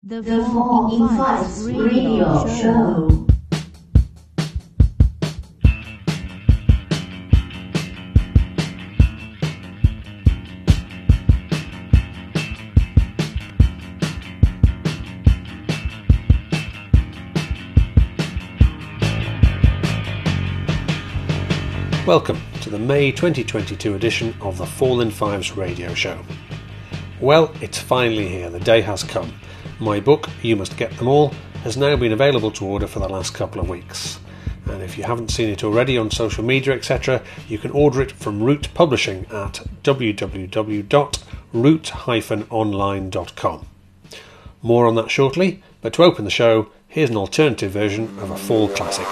The 4 in 5 radio show. Welcome to the May 2022 edition of the Fall in Fives radio show. Well, it's finally here, the day has come. My book, You Must Get Them All, has now been available to order for the last couple of weeks. And if you haven't seen it already on social media, etc., you can order it from Root Publishing at www.root-online.com. More on that shortly, but to open the show, here's an alternative version of a fall classic.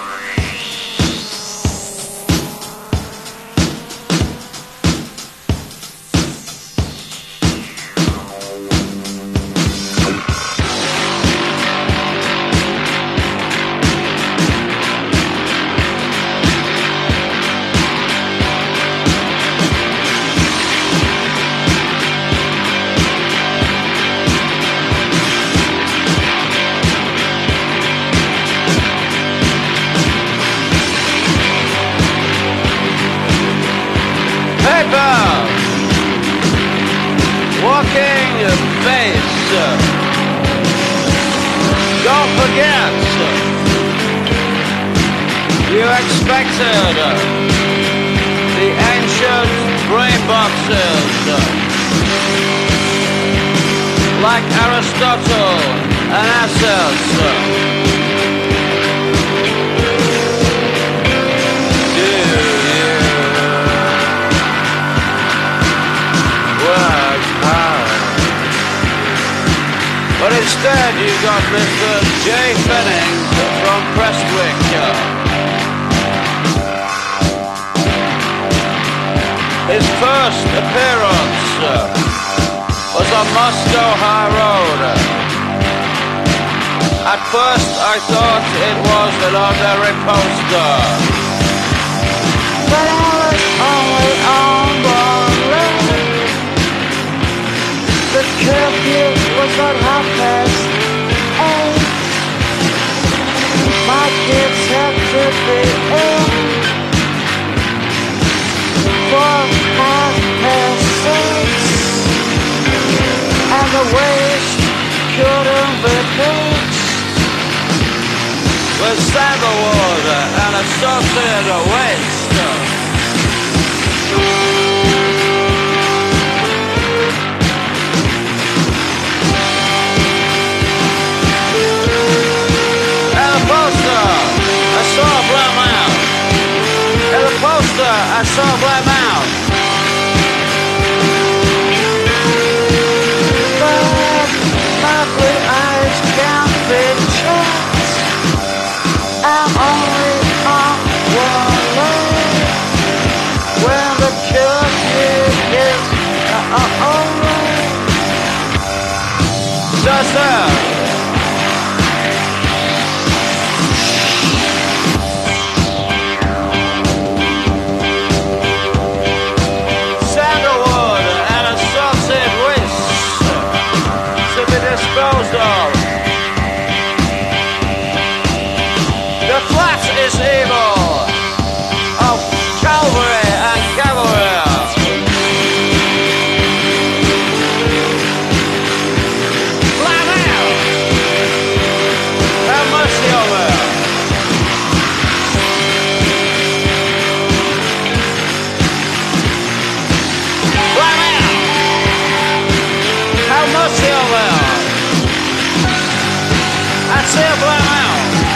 Like Aristotle and Asses. Do you work hard? But instead you got Mr. J. Fenning from Prestwick. His first appearance was on Moscow High Road. At first I thought it was an ordinary poster, but I was only on one leg. The curfew was at 8:30. My kids had to be in for 6:30. And the waste couldn't be fixed with sandalwood and associated waste. And the poster, I saw a black man. And the poster, I saw a black man. Ugly eyes can't be checked. I'm only on one leg. When the curfew is over. Sandalwood and associated waste to be disposed of. The flat is evil of Calvary and cavalry. Flat out! Have mercy on me. Flat out! Have mercy on me. I see a black man.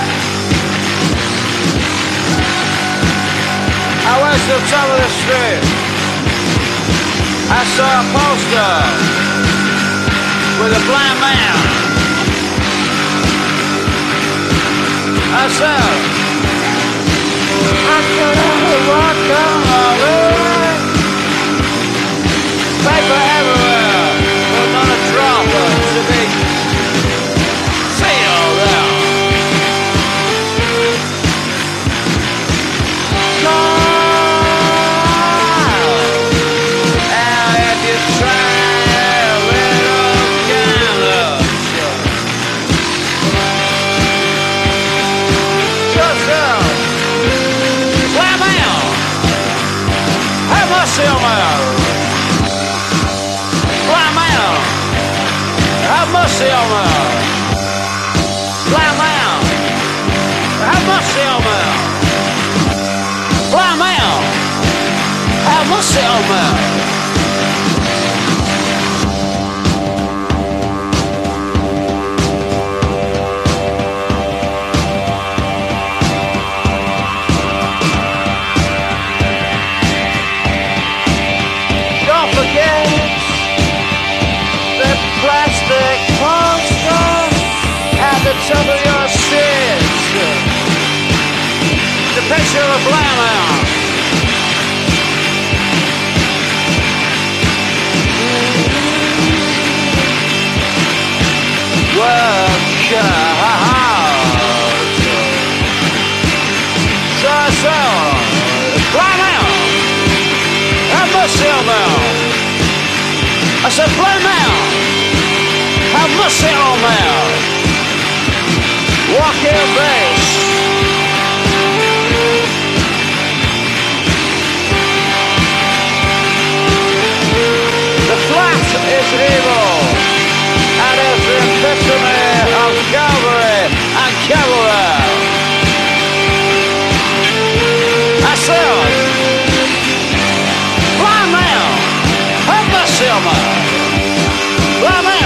I went to the top of the street. I saw a poster with a blind man. I said, I could only walk on the road. Paper everywhere, but not a drop to be. mercy on me. Blind man, have mercy on me. Blind man, have mercy on me. Blind man, have mercy on me. Plastic monster at the top of your seats. The picture of a blind man. Work hard. So, blind man. Have mercy on me. I said, blind man. Have mercy on me. Walking bass. The flat is evil and is the epitome of Calvary and cavalry. I said, blind man, have mercy on me. Blind man.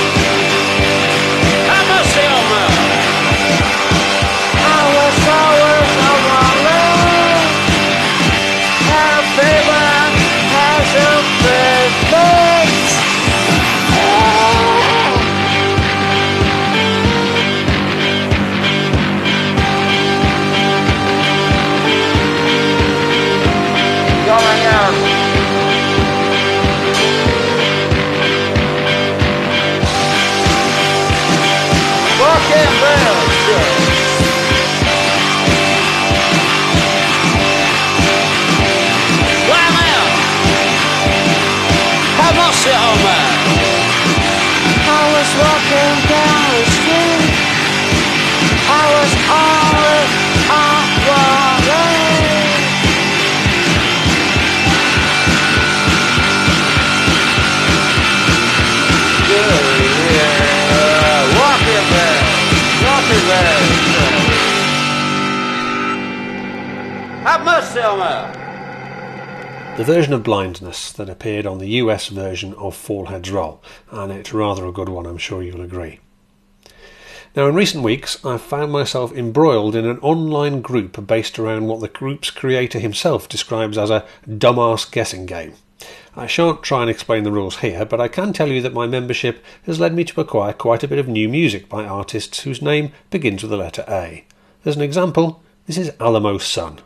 I was walking down the street. I was always on water. Walking there. Have mercy on me. The version of Blindness that appeared on the US version of Fallhead's Roll, and it's rather a good one, I'm sure you'll agree. Now, in recent weeks, I've found myself embroiled in an online group based around what the group's creator himself describes as a dumbass guessing game. I shan't try and explain the rules here, but I can tell you that my membership has led me to acquire quite a bit of new music by artists whose name begins with the letter A. As an example, this is Alamo Sun.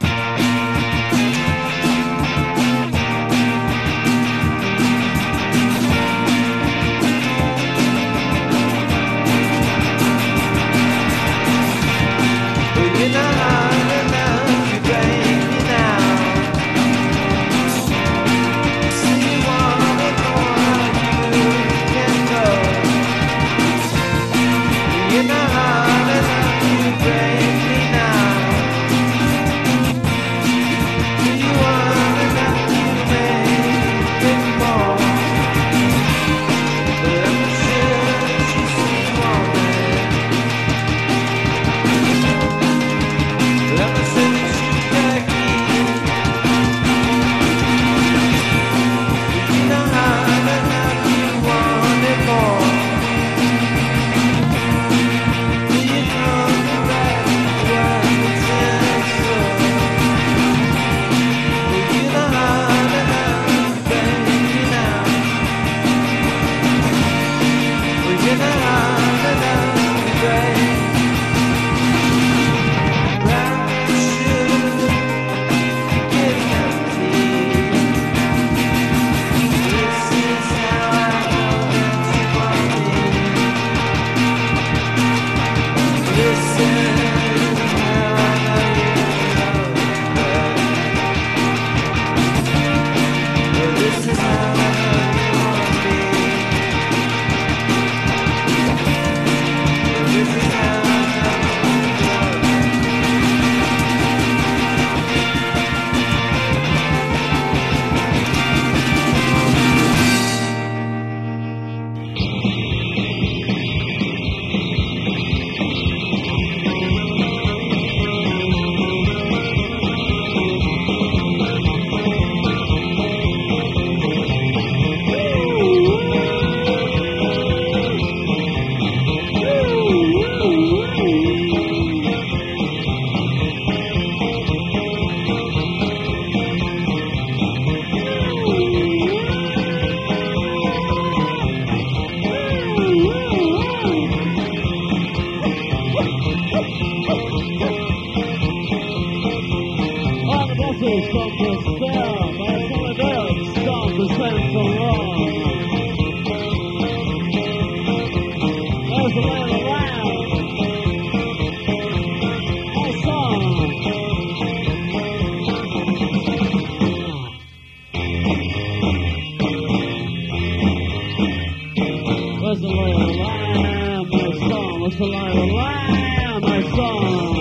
what's the lie of the land, my son?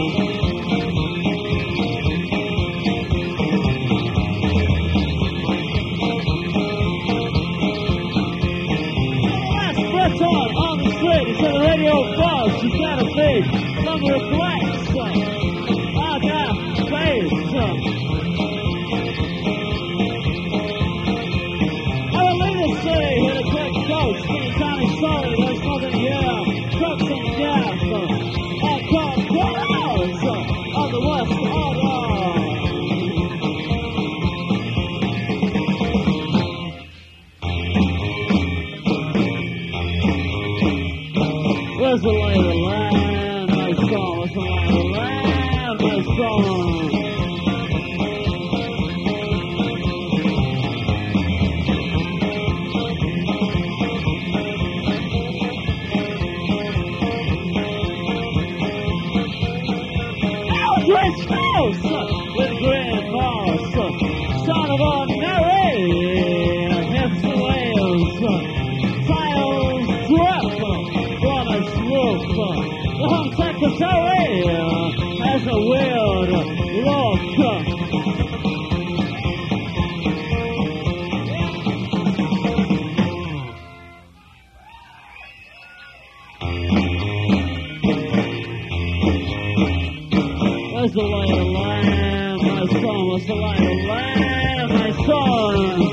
On the street, it's the radio buzz, you gotta be some reflex, I got space. I will leave the city, hit a quick coach, in a tiny story, there's nothing here, trucks and gas, I call crowds of the West Order. Where's the lay of the land, my son? What's the lay of the land, my son? Eldridge House with green moss, son of ordinary, hips and wheels, tiles drip. The Home Secretary has a weird look. Where's the lay of the land, my son? What's the lay of the land, my son?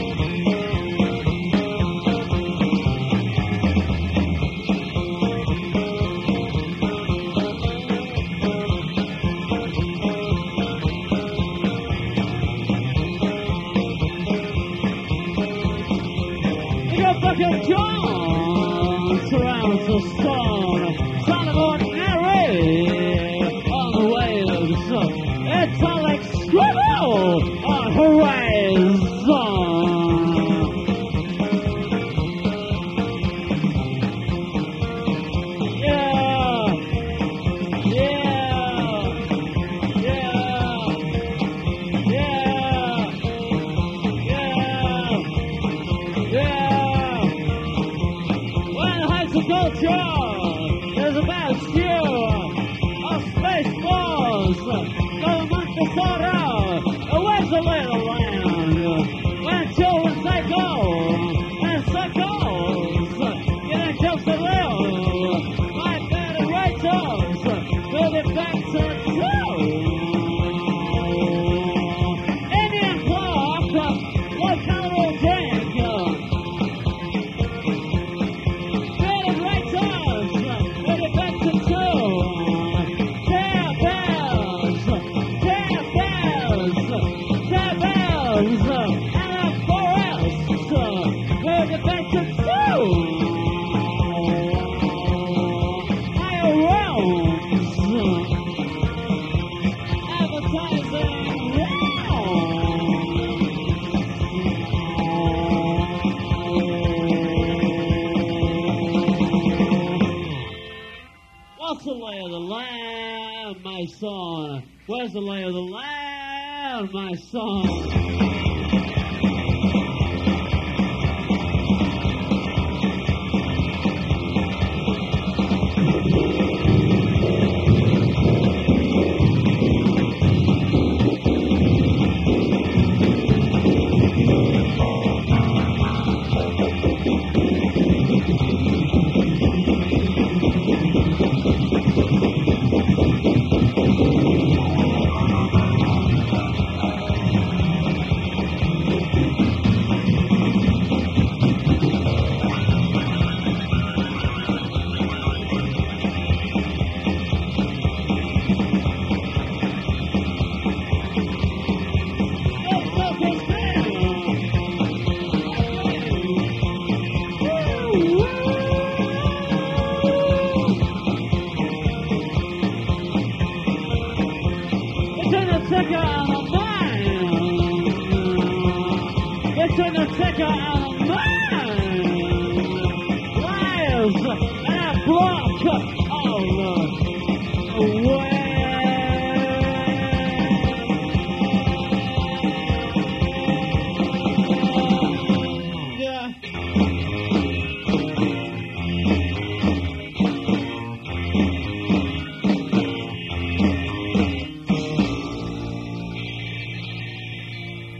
Bucket John surrounds the stone, son of ordinary on the waves. It's Alex Scribble on horizon. Yeah, yeah, yeah, yeah, yeah. Culture, there's a bastion of space balls, government disorder, where's the lay of the land, when children take off, and circles, getting jokes to live, like that and Rachel's, with it back to true. Indian clock, what kind of drink? What's the lay of the land, my son? Where's the lay of the land, my son?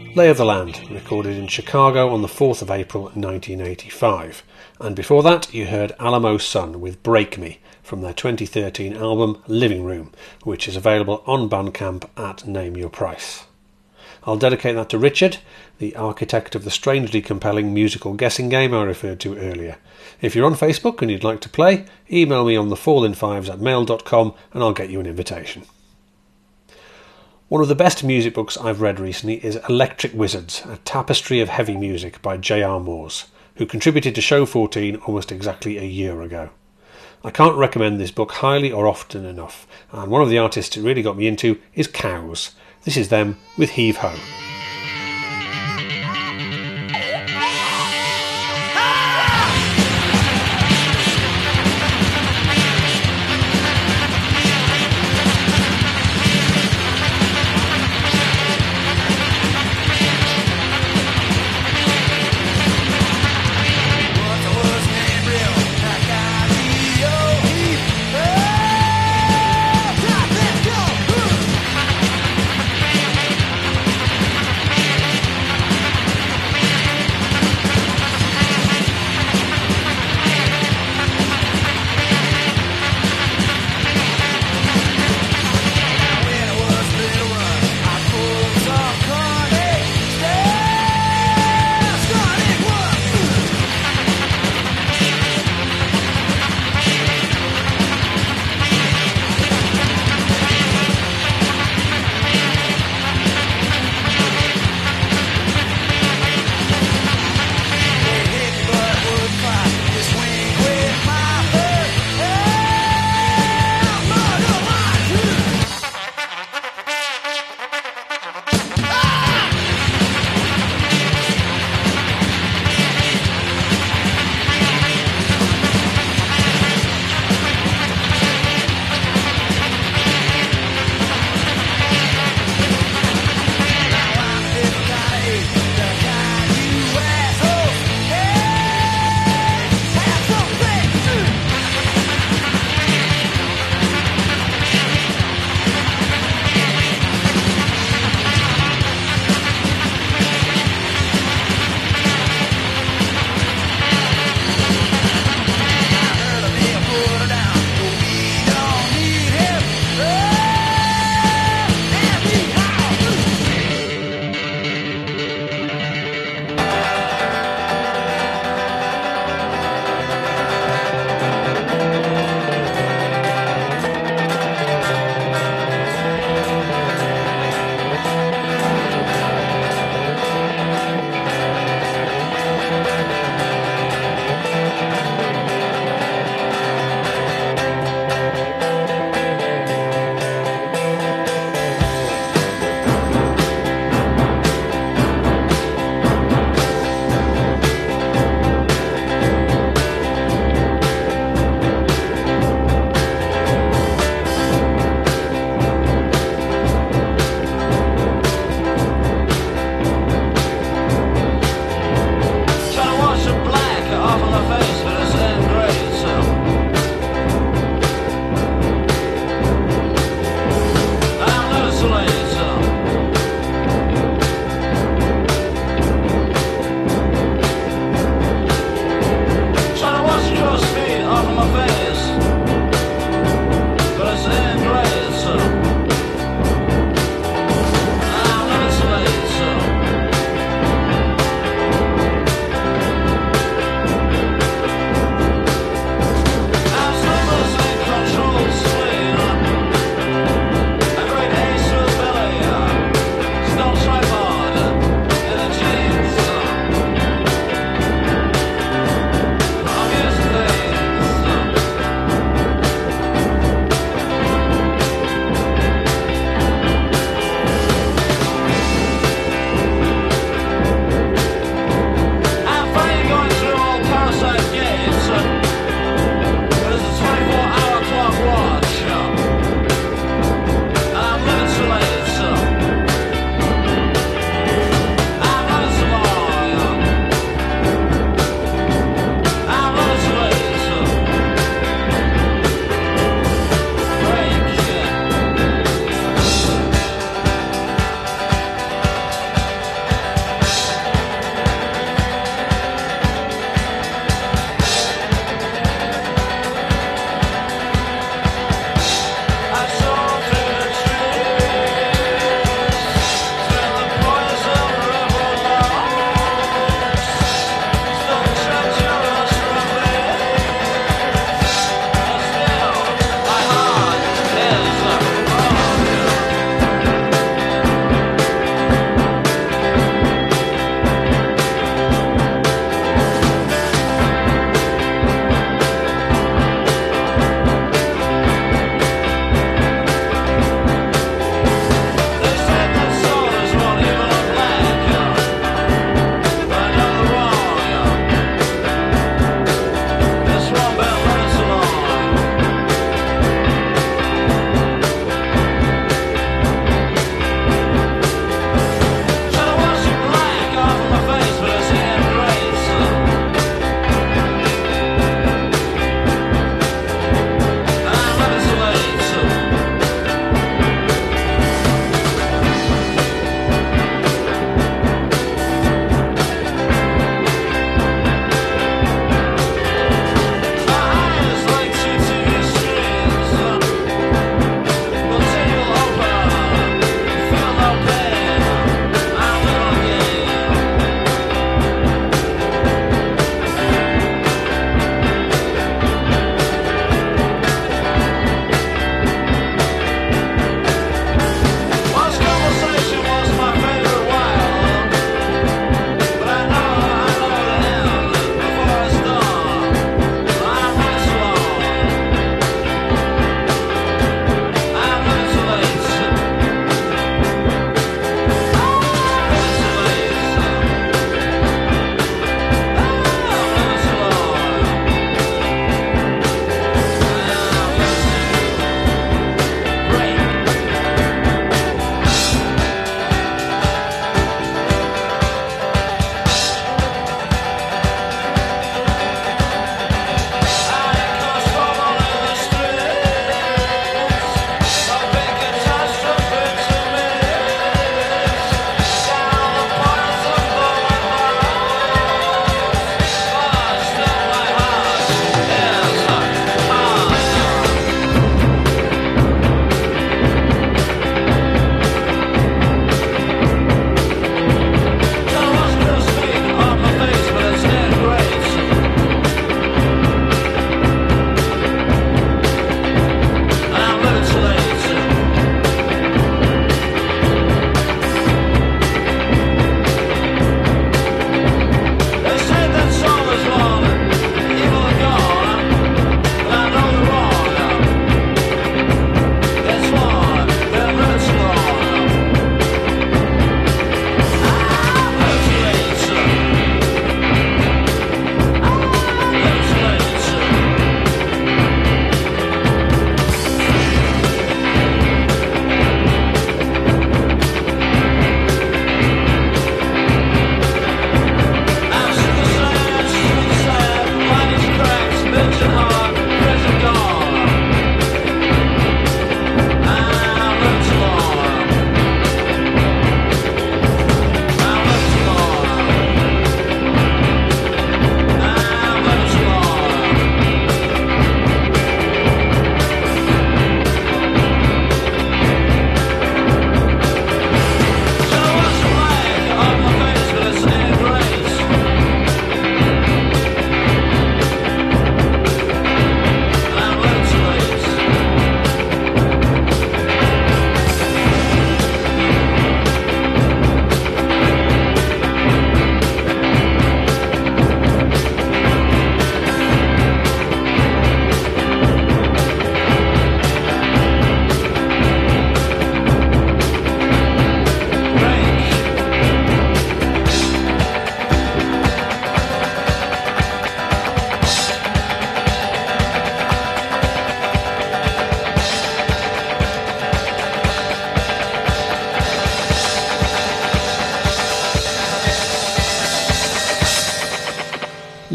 Lay of the Land, recorded in Chicago on the 4th of April 1985. And before that, you heard Alamo Sun with Break Me from their 2013 album Living Room, which is available on Bandcamp at Name Your Price. I'll dedicate that to Richard, the architect of the strangely compelling musical guessing game I referred to earlier. If you're on Facebook and you'd like to play, email me on thefallinfives@mail.com and I'll get you an invitation. One of the best music books I've read recently is Electric Wizards, a tapestry of heavy music by J.R. Moores, who contributed to Show 14 almost exactly a year ago. I can't recommend this book highly or often enough, and one of the artists it really got me into is Cows. This is them with Heave Ho.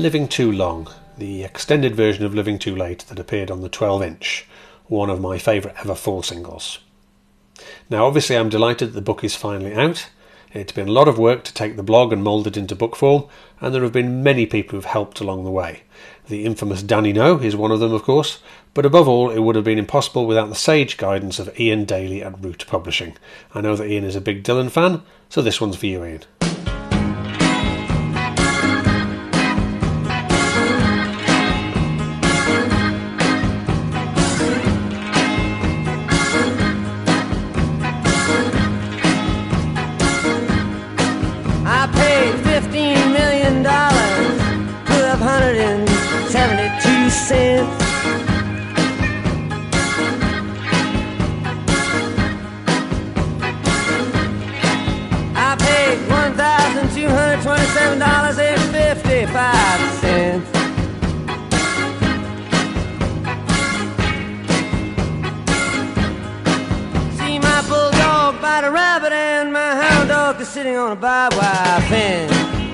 Living Too Long, the extended version of Living Too Late that appeared on the 12-inch, one of my favourite ever Fall singles. Now obviously I'm delighted that the book is finally out. It's been a lot of work to take the blog and mould it into book form, and there have been many people who've helped along the way. The infamous Danny No is one of them, of course, but above all it would have been impossible without the sage guidance of Ian Daly at Root Publishing. I know that Ian is a big Dylan fan, so this one's for you, Ian. See my bulldog bite a rabbit and my hound dog is sitting on a barbed wire fence.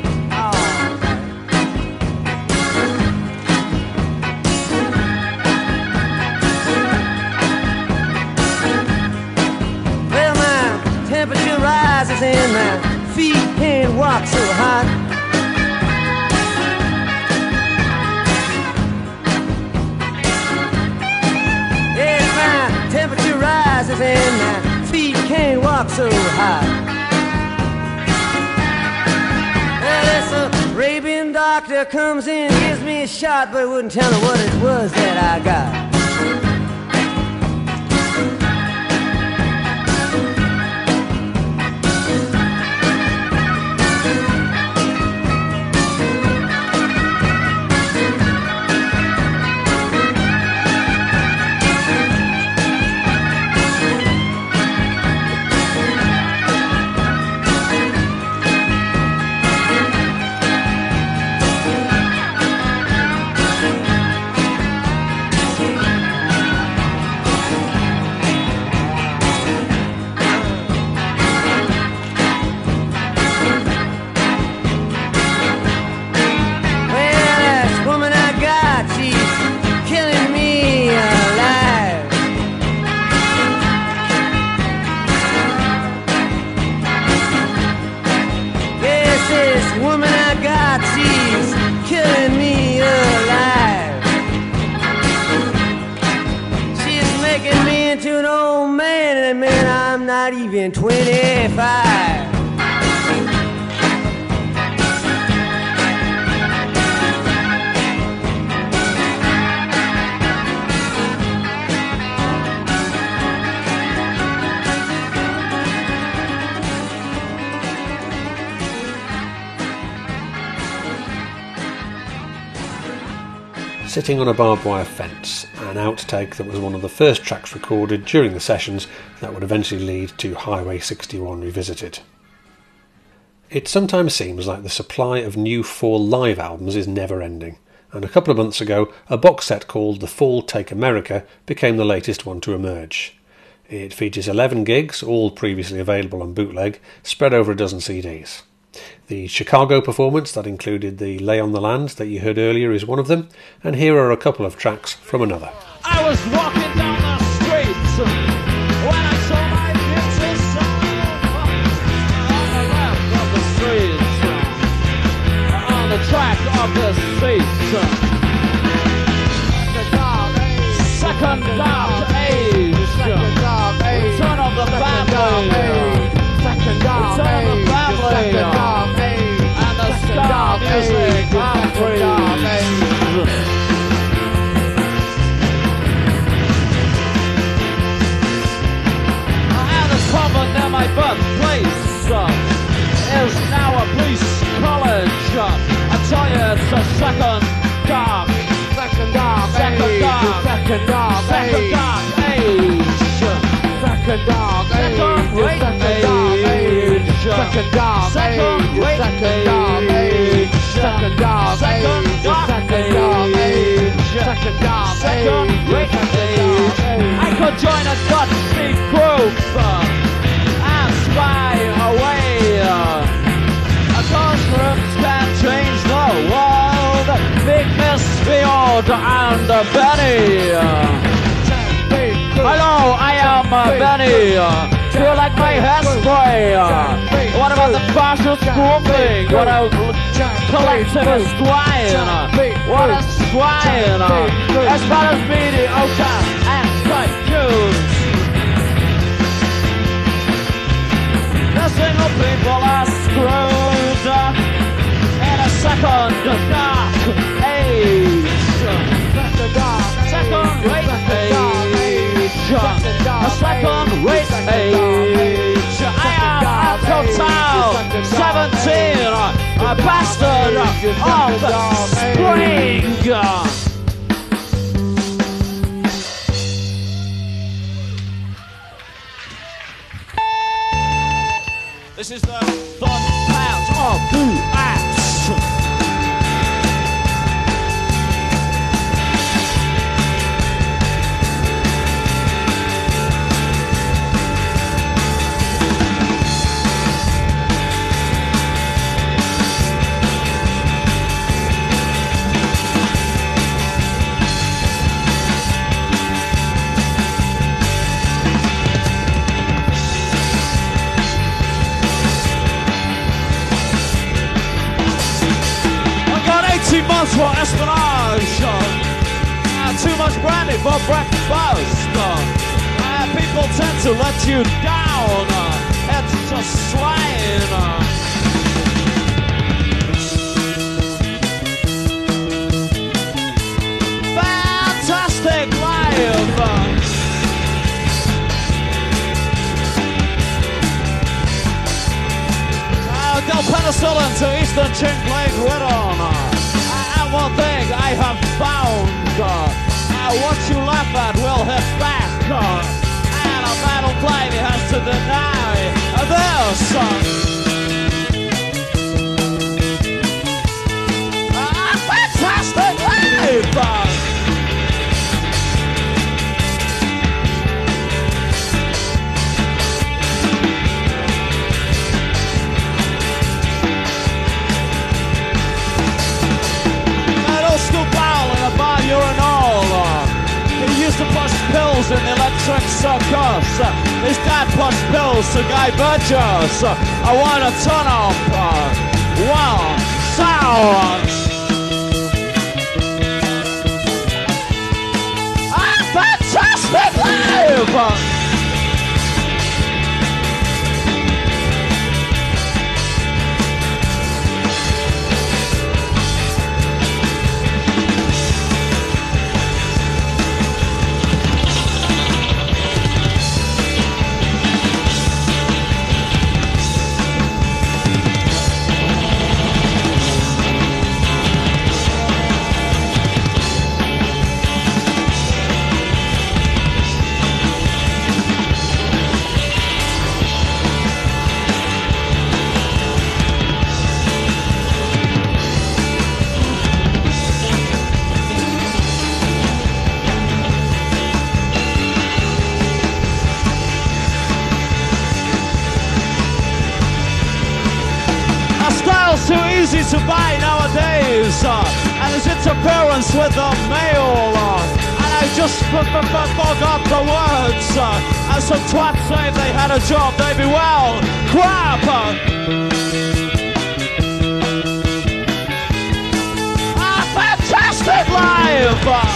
Well, my temperature rises and my feet can't walk so hot. Temperature rises and my feet can't walk so high. Well, this Arabian doctor comes in, gives me a shot, but wouldn't tell me what it was that I got. Not even 25. Sitting on a Barbed Wire Fence, an outtake that was one of the first tracks recorded during the sessions that would eventually lead to Highway 61 Revisited. It sometimes seems like the supply of new Fall live albums is never ending, and a couple of months ago a box set called The Fall Take America became the latest one to emerge. It features 11 gigs, all previously available on bootleg, spread over a dozen CDs. The Chicago performance that included the Lay on the Land that you heard earlier is one of them, and here are a couple of tracks from another. I was walking down the street when I saw my future son on the left of the street, on the track of the seat. Second dark age, return of the family. Return of the family, and the star music country. And the convent near my birthplace is now a police college. I tell you, it's a second dark age. Second dark age. I could join a Dutchy group and spy away. Those rooms can change the world. Benny. Hello, I am Benny. Do you like my hairspray? What about the partial grooming? What a collective swine. What a swine. As far as mediocre and fake news. The single people are screwed in a second dark age. Second rate age. A second rate age. I am Uncle Town 17, a bastard of spring. This is the thought pounds of the axe. Months for espionage, too much brandy for breakfast. People tend to let you down. It's just swine. Fantastic life. Del penicillin to Eastern Chin Blade Riddon. One thing I have found, what you laugh at will hit back, and a battle plane has to deny this. Fantastic life! About urinal. He used to push pills in the electric circus. His dad pushed pills to Guy Burgess. I want to turn up. Wow, sound. Fantastic live. Too easy to buy nowadays, and his interference with the mail, and I just forgot the words, and some twat say if they had a job they'd be well crap. Fantastic live.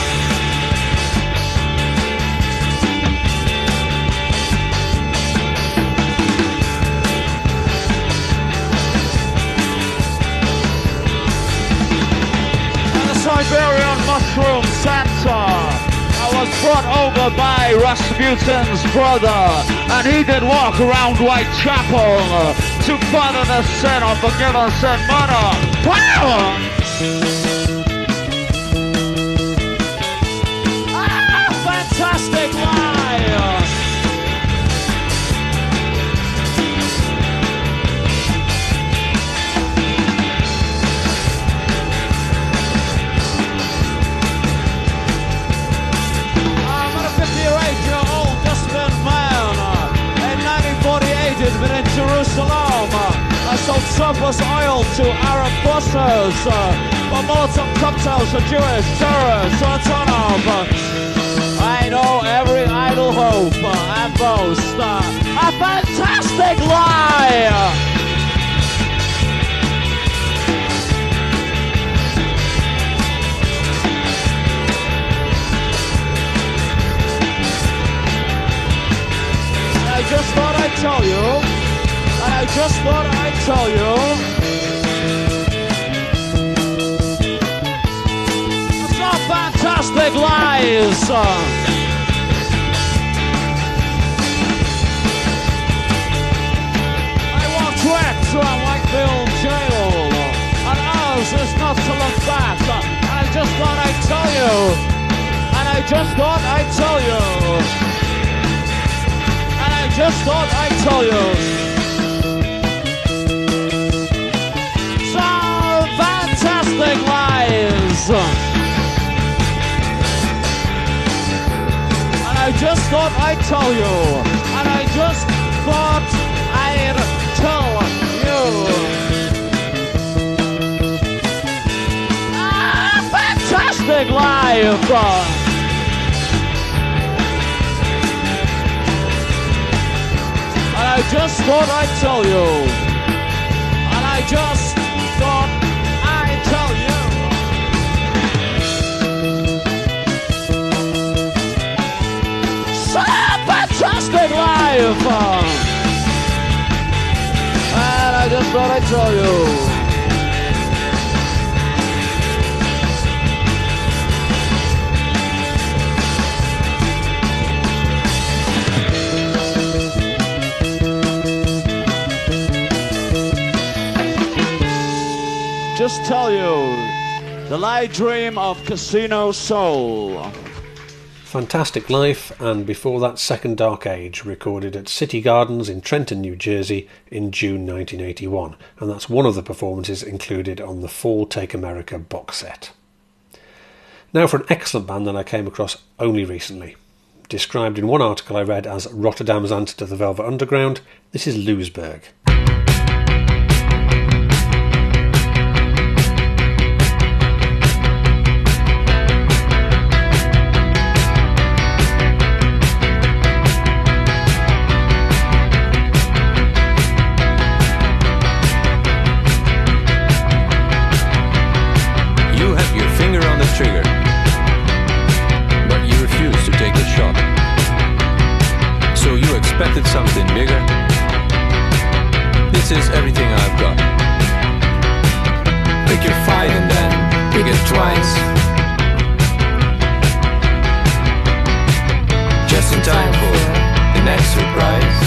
Siberian Mushroom Santa. I was brought over by Rasputin's brother, and he did walk around Whitechapel to pardon the sin of forgiveness and murder. Power! Fantastic live! Jerusalem. I sold some Olympus Oil to Arab busters, promoting cocktails for Jewish terrorists. So turn up. I know every idle hope and boast. A fantastic lie! I just thought I'd tell you, and I just thought I'd tell you. Some fantastic lies. I walked wrecked on Whitefield Jail, and ours is not to look back. And I just thought I'd tell you, and I just thought I'd tell you. Just thought I'd tell you some fantastic lies, and I just thought I'd tell you, and I just thought I'd tell you fantastic life. I just thought I'd tell you, and I just thought I'd tell you. Some fantastic life, and I just thought I'd tell you. Just tell you the lie dream of Casino Soul. Fantastic Life, and before that Second Dark Age, recorded at City Gardens in Trenton, New Jersey in June 1981, and that's one of the performances included on the Fall Take America box set. Now for an excellent band that I came across only recently. Described in one article I read as Rotterdam's answer to the Velvet Underground, this is Lousberg. Trigger, but you refused to take the shot. So you expected something bigger. This is everything I've got. Pick your fight and then pick it twice. Just in time for the next surprise.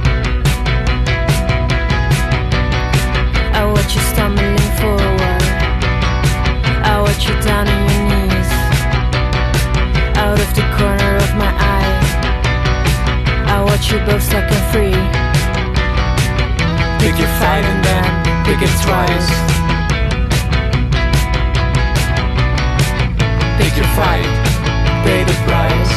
I watch you stumbling forward. I watch you down on your knees, out of the corner of my eye. I watch you both stuck and free. Pick your fight and then pick it twice. Pick your fight, pay the price.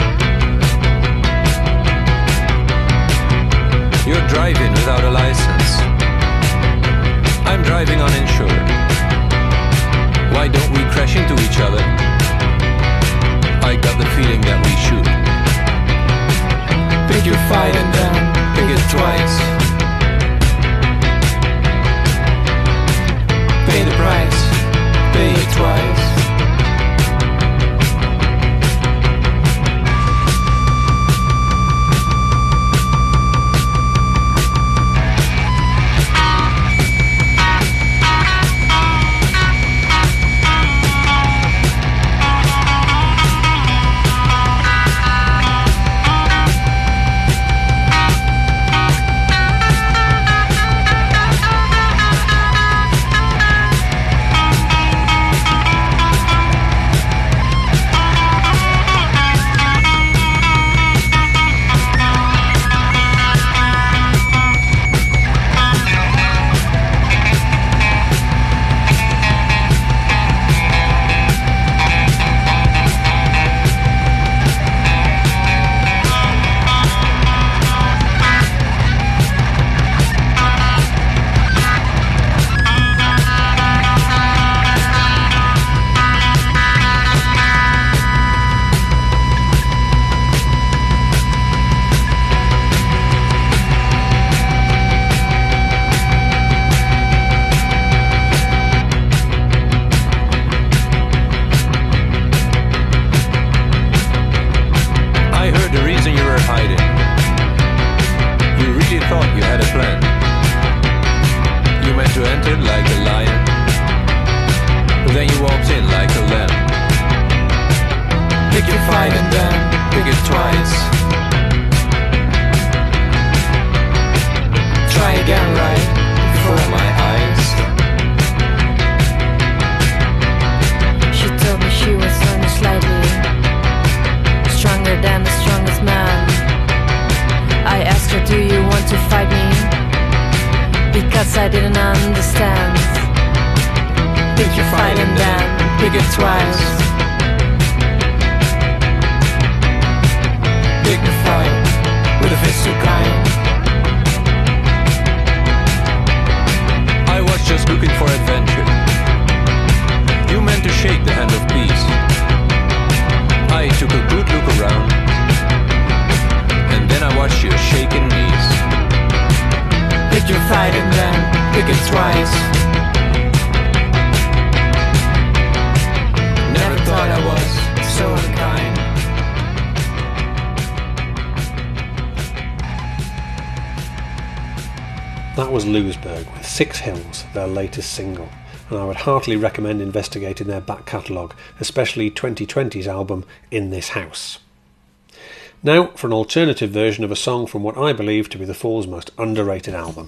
You're driving without a license. I'm driving uninsured. Why don't we crash into each other? I got the feeling that we should. Pick your fight and then pick it twice. Pay the price, pay it twice. hiding. You really thought you had a plan. You meant to enter like a lion, but then you walked in like a lamb. Pick your fight and then pick it twice. Try again right before my eyes. She told me she was only slightly stronger than the strongest man. I asked her, do you want to fight me? Because I didn't understand. Pick your fight and then pick it twice. Dignified, with a fist so kind. I was just looking for adventure. You meant to shake the hand of peace. I took a good look around, and then I watched your shaking knees. Pick your fight and then pick it twice. Never thought I was so unkind. That was Louisburg with Six Hills, their latest single, and I would heartily recommend investigating their back catalogue, especially 2020's album In This House. Now for an alternative version of a song from what I believe to be the Fall's most underrated album.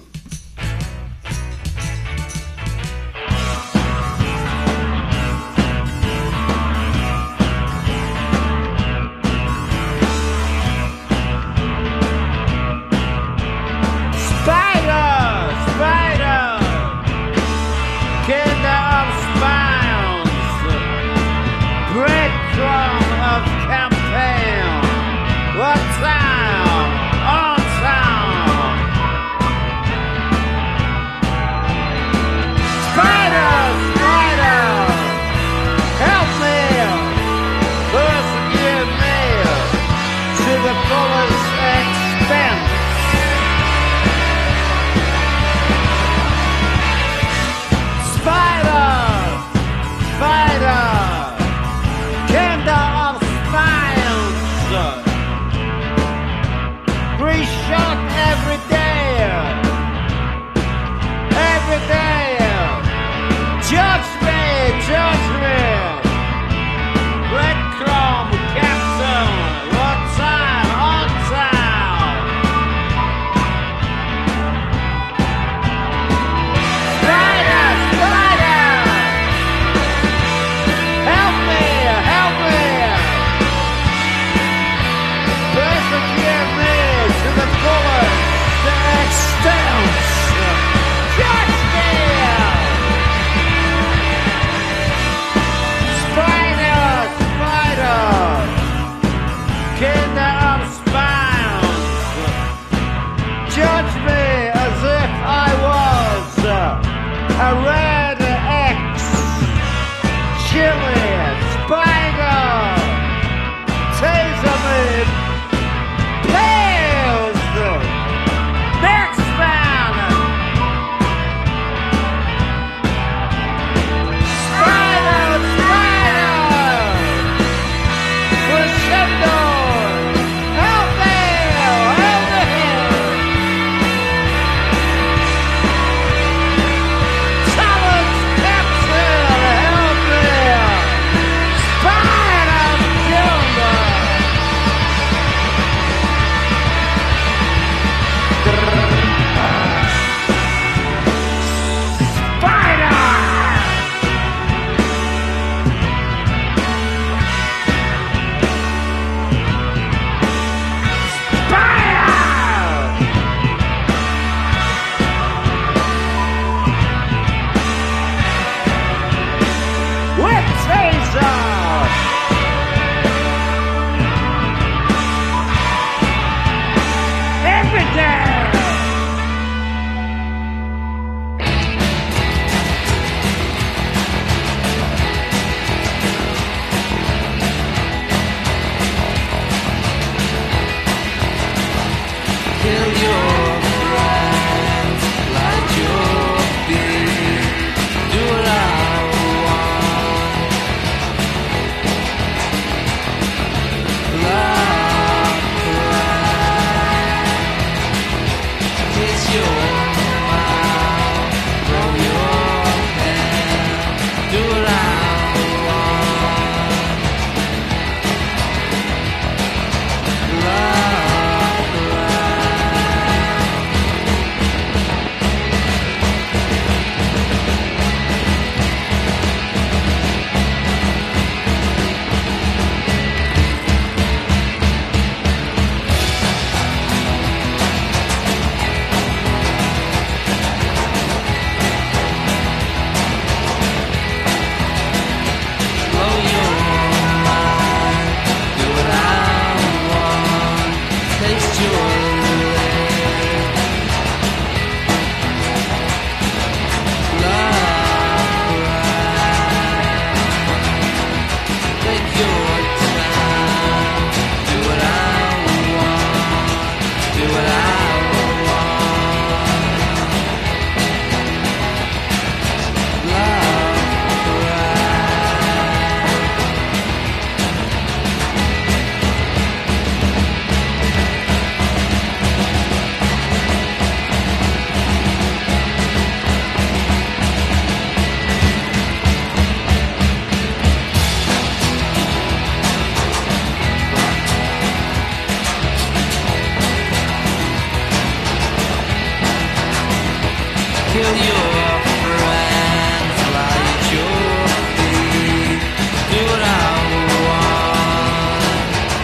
kill your friends, lie at your feet, do what I want.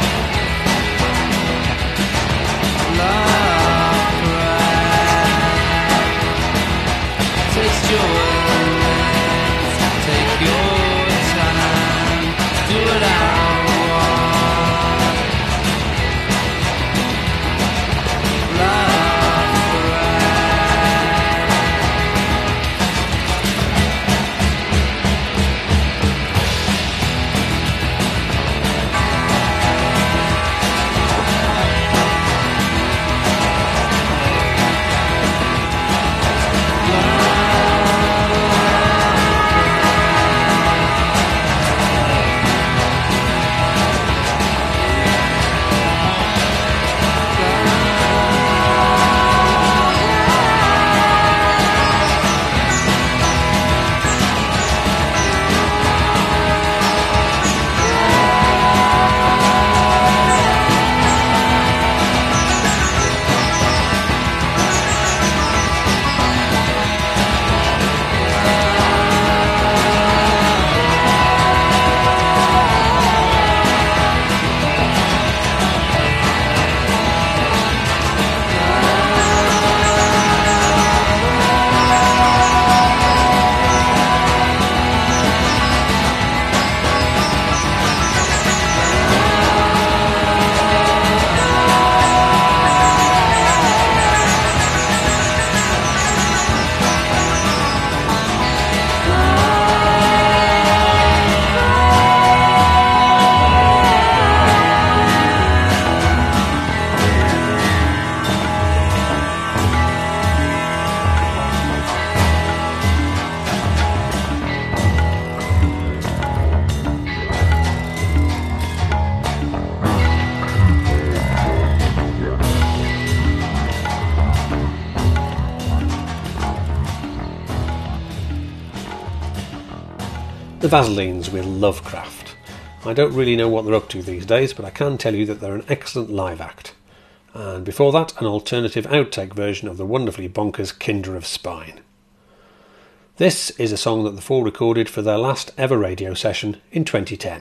Love crack, taste your wins, take your time, do what I want. Love The Vaselines with Lovecraft. I don't really know what they're up to these days, but I can tell you that they're an excellent live act. And before that, an alternative outtake version of the wonderfully bonkers Kinder of Spine. This is a song that the Four recorded for their last ever radio session in 2010.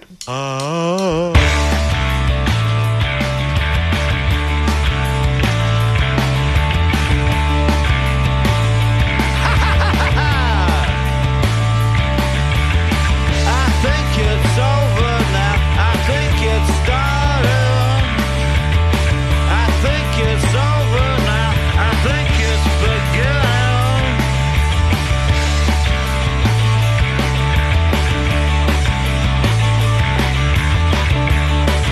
I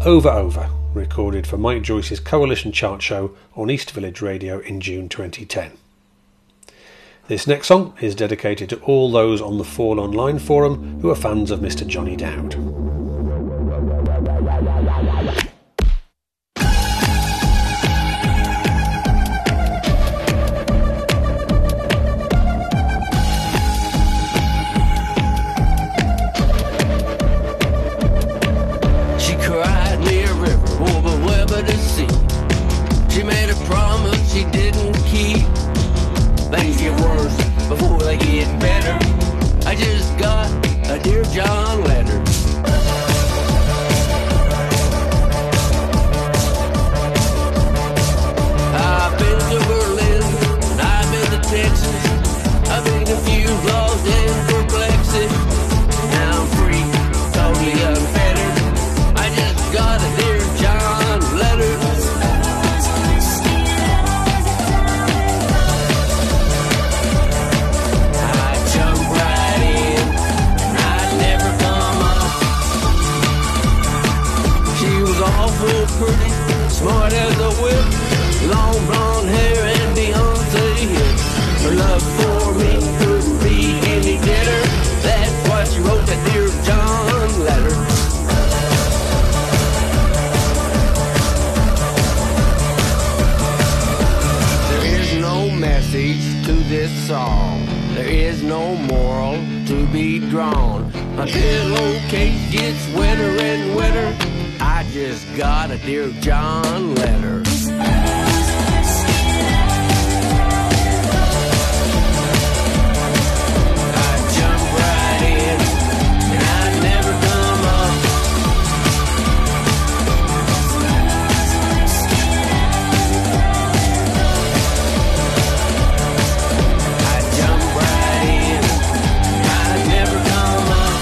Over Over, recorded for Mike Joyce's Coalition chart show on East Village Radio in June 2010. This next song is dedicated to all those on the Fall Online forum who are fans of Mr. Johnny Dowd. She cried near a river over Weber to see. She made a promise she didn't keep. Things get worse before they get better. I just got a Dear John letter. I've been to Berlin, and I've been to Texas. I've been confused, lost, and perplexed. Now I'm free, totally unfettered. I just got a Dear John letter. I jumped right in, and I'd never come up. She was awful pretty, smart as a whip, long blonde hair and Beyonce hips. Her love for me couldn't be any better. That's why she wrote that Dear John letter. There is no message to this song. There is no moral to be drawn. My pillowcase gets wetter and wetter. I just got a Dear John letter. I jumped right in, and I'd never come up. I jumped right in, and I'd never come up.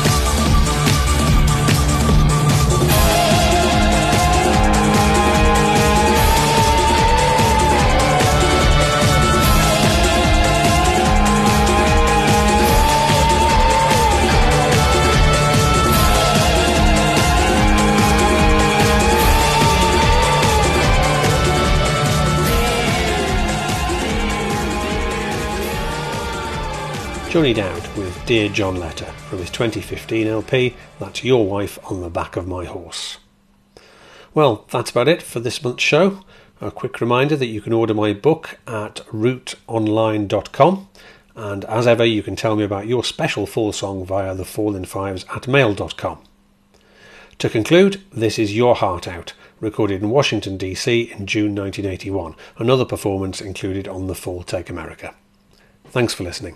Johnny Dowd with Dear John Letter from his 2015 LP, That's Your Wife on the Back of My Horse. Well, that's about it for this month's show. A quick reminder that you can order my book at routeonline.com, and as ever you can tell me about your special fall song via thefallin5s@mail.com. To conclude, this is Your Heart Out, recorded in Washington DC in June 1981, another performance included on the Fall Take America. Thanks for listening.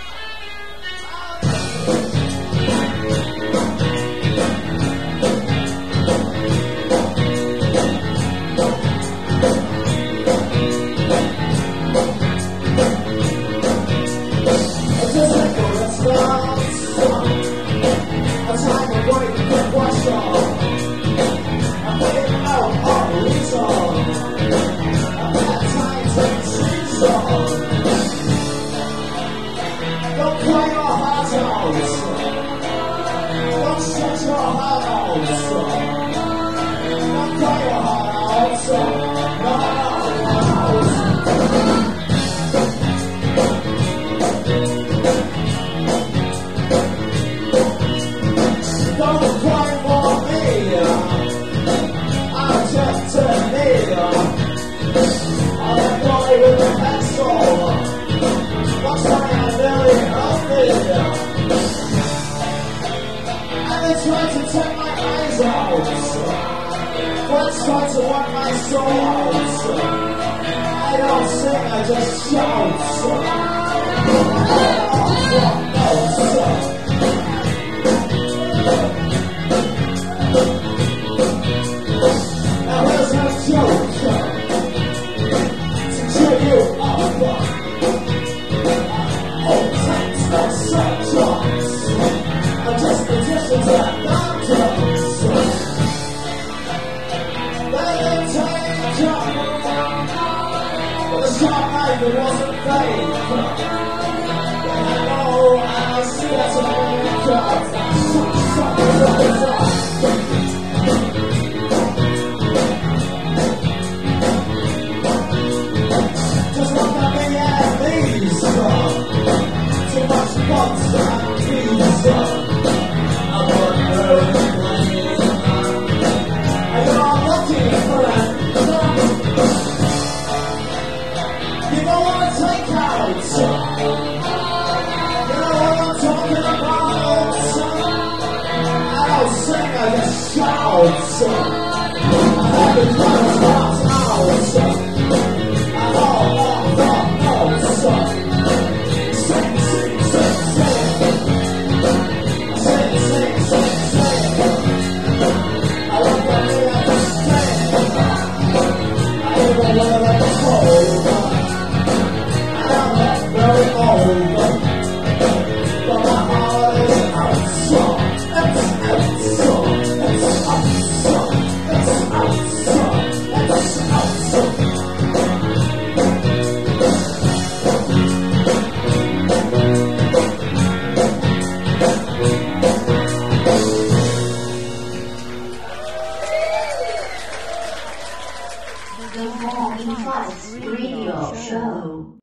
Trying to want my soul. I don't sing, I just shout. Now here's my joke to cheer you up. Old times, no subjects. I'm just magicians and doctors. It wasn't fake. I know, I see that's a You don't want to take out